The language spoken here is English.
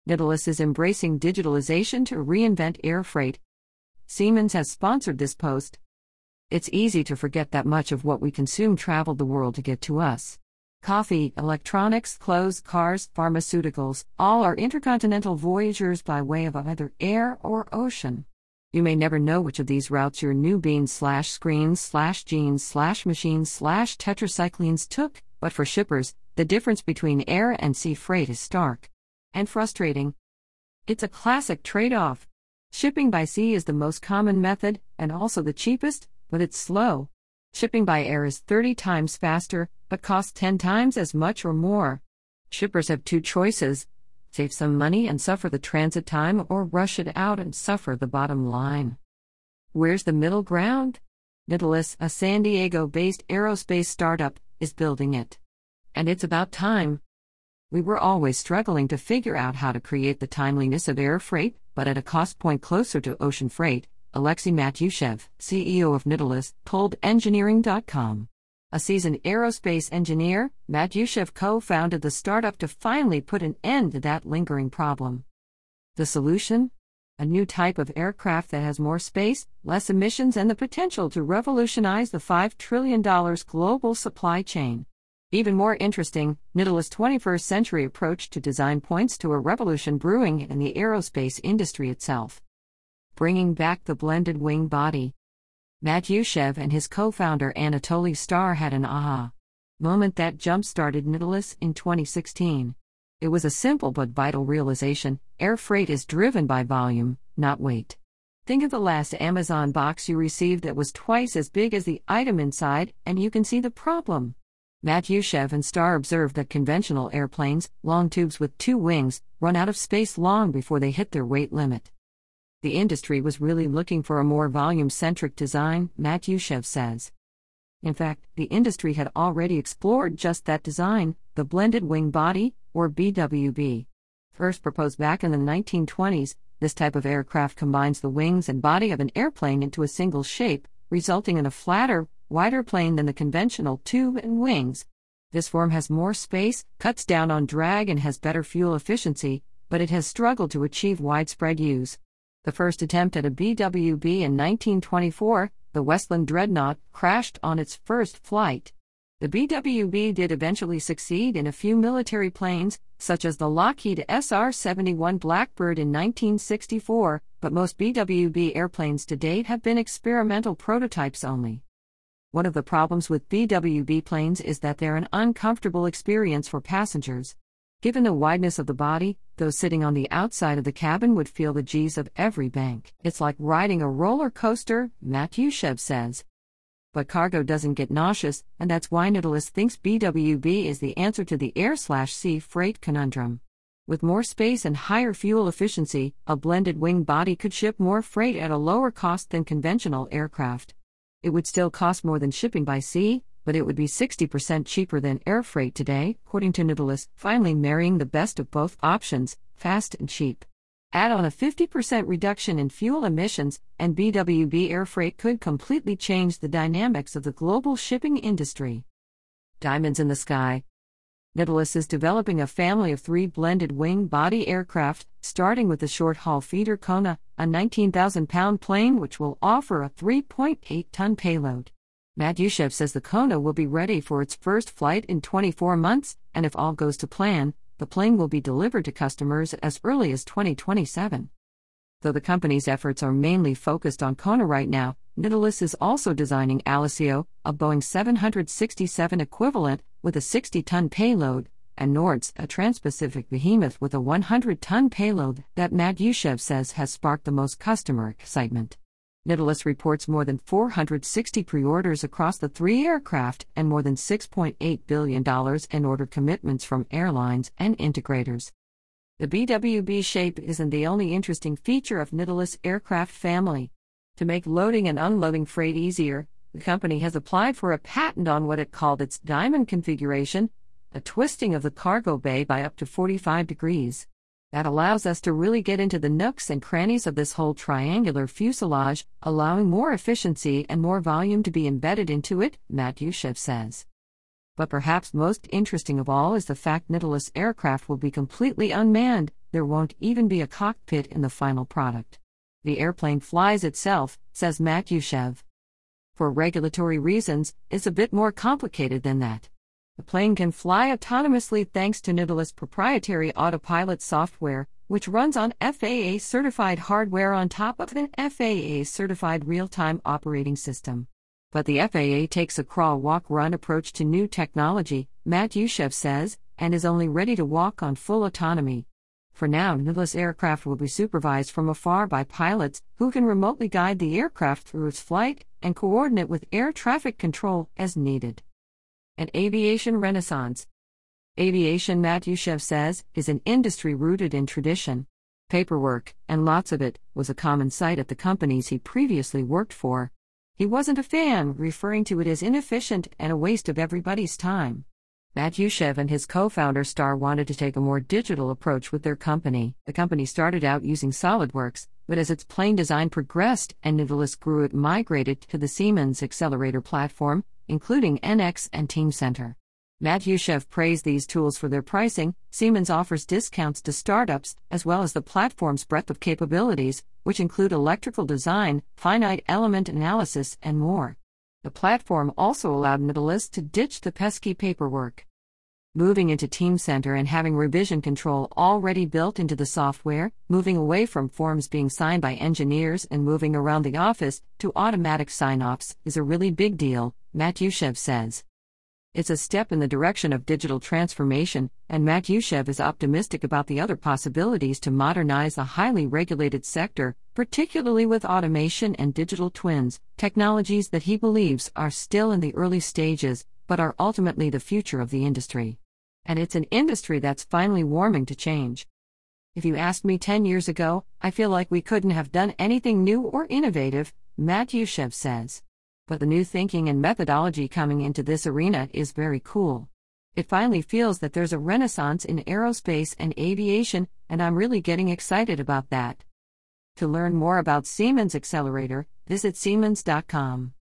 Nautilus is embracing digitalization to reinvent air freight. Siemens has sponsored this post. It's easy to forget that much of what we consume traveled the world to get to us. Coffee, electronics, clothes, cars, pharmaceuticals, all are intercontinental voyagers by way of either air or ocean. You may never know which of these routes your new beans/screens/jeans/machines/tetracyclines took, but for shippers, the difference between air and sea freight is stark and frustrating. It's a classic trade-off. Shipping by sea is the most common method, and also the cheapest, but it's slow. Shipping by air is 30 times faster, but costs 10 times as much or more. Shippers have two choices: save some money and suffer the transit time, or rush it out and suffer the bottom line. Where's the middle ground? Nautilus, a San Diego-based aerospace startup, is building it. And it's about time. We were always struggling to figure out how to create the timeliness of air freight, but at a cost point closer to ocean freight, Alexei Matyushev, CEO of Nautilus, told Engineering.com. A seasoned aerospace engineer, Matyushev co-founded the startup to finally put an end to that lingering problem. The solution? A new type of aircraft that has more space, less emissions, and the potential to revolutionize the $5 trillion global supply chain. Even more interesting, Nautilus' 21st century approach to design points to a revolution brewing in the aerospace industry itself. Bringing back the blended wing body. Matyushev and his co-founder Anatoly Starr had an aha moment that jump-started Nautilus in 2016. It was a simple but vital realization: air freight is driven by volume, not weight. Think of the last Amazon box you received that was twice as big as the item inside, and you can see the problem. Matyushev and Starr observed that conventional airplanes, long tubes with two wings, run out of space long before they hit their weight limit. The industry was really looking for a more volume-centric design, Matyushev says. In fact, the industry had already explored just that design, the blended wing body, or BWB. First proposed back in the 1920s, this type of aircraft combines the wings and body of an airplane into a single shape, resulting in a flatter, wider plane than the conventional tube and wings. This form has more space, cuts down on drag, and has better fuel efficiency, but it has struggled to achieve widespread use. The first attempt at a BWB in 1924, the Westland Dreadnought, crashed on its first flight. The BWB did eventually succeed in a few military planes, such as the Lockheed SR-71 Blackbird in 1964, but most BWB airplanes to date have been experimental prototypes only. One of the problems with BWB planes is that they're an uncomfortable experience for passengers. Given the wideness of the body, those sitting on the outside of the cabin would feel the G's of every bank. It's like riding a roller coaster, Matyushev says. But cargo doesn't get nauseous, and that's why Nautilus thinks BWB is the answer to the air/sea freight conundrum. With more space and higher fuel efficiency, a blended wing body could ship more freight at a lower cost than conventional aircraft. It would still cost more than shipping by sea, but it would be 60% cheaper than air freight today, according to Nautilus, finally marrying the best of both options, fast and cheap. Add on a 50% reduction in fuel emissions, and BWB air freight could completely change the dynamics of the global shipping industry. Diamonds in the sky. Nautilus is developing a family of 3 blended wing body aircraft, starting with the short-haul feeder Kona, a 19,000-pound plane which will offer a 3.8-ton payload. Matyushev says the Kona will be ready for its first flight in 24 months, and if all goes to plan, the plane will be delivered to customers as early as 2027. Though the company's efforts are mainly focused on Kona right now, Nautilus is also designing Alessio, a Boeing 767 equivalent, with a 60-ton payload, and Nords, a trans-Pacific behemoth with a 100-ton payload that Matyushev says has sparked the most customer excitement. Nautilus reports more than 460 pre-orders across the 3 aircraft and more than $6.8 billion in order commitments from airlines and integrators. The BWB shape isn't the only interesting feature of Nautilus aircraft family. To make loading and unloading freight easier, the company has applied for a patent on what it called its diamond configuration, a twisting of the cargo bay by up to 45 degrees. That allows us to really get into the nooks and crannies of this whole triangular fuselage, allowing more efficiency and more volume to be embedded into it, Matyushev says. But perhaps most interesting of all is the fact Nautilus aircraft will be completely unmanned. There won't even be a cockpit in the final product. The airplane flies itself, says Matt Yushev. For regulatory reasons, it's a bit more complicated than that. The plane can fly autonomously thanks to Nautilus' proprietary autopilot software, which runs on FAA-certified hardware on top of an FAA-certified real-time operating system. But the FAA takes a crawl-walk-run approach to new technology, Matt Yushev says, and is only ready to walk on full autonomy. For now, Nautilus aircraft will be supervised from afar by pilots who can remotely guide the aircraft through its flight and coordinate with air traffic control as needed. An aviation renaissance. Aviation, Matt Yushev says, is an industry rooted in tradition. Paperwork, and lots of it, was a common sight at the companies he previously worked for. He wasn't a fan, referring to it as inefficient and a waste of everybody's time. Matt Yushev and his co-founder Star wanted to take a more digital approach with their company. The company started out using SolidWorks, but as its plane design progressed and Nautilus grew, it migrated to the Siemens Xcelerator platform, including NX and Teamcenter. Matt Yushev praised these tools for their pricing. Siemens offers discounts to startups, as well as the platform's breadth of capabilities, which include electrical design, finite element analysis, and more. The platform also allowed Nautilus to ditch the pesky paperwork. Moving into Teamcenter and having revision control already built into the software, moving away from forms being signed by engineers and moving around the office to automatic sign-offs is a really big deal, Matt Yushev says. It's a step in the direction of digital transformation, and Matt Yushev is optimistic about the other possibilities to modernize a highly regulated sector, particularly with automation and digital twins, technologies that he believes are still in the early stages, but are ultimately the future of the industry. And it's an industry that's finally warming to change. If you asked me 10 years ago, I feel like we couldn't have done anything new or innovative, Matt Yushev says. But the new thinking and methodology coming into this arena is very cool. It finally feels that there's a renaissance in aerospace and aviation, and I'm really getting excited about that. To learn more about Siemens Xcelerator, visit Siemens.com.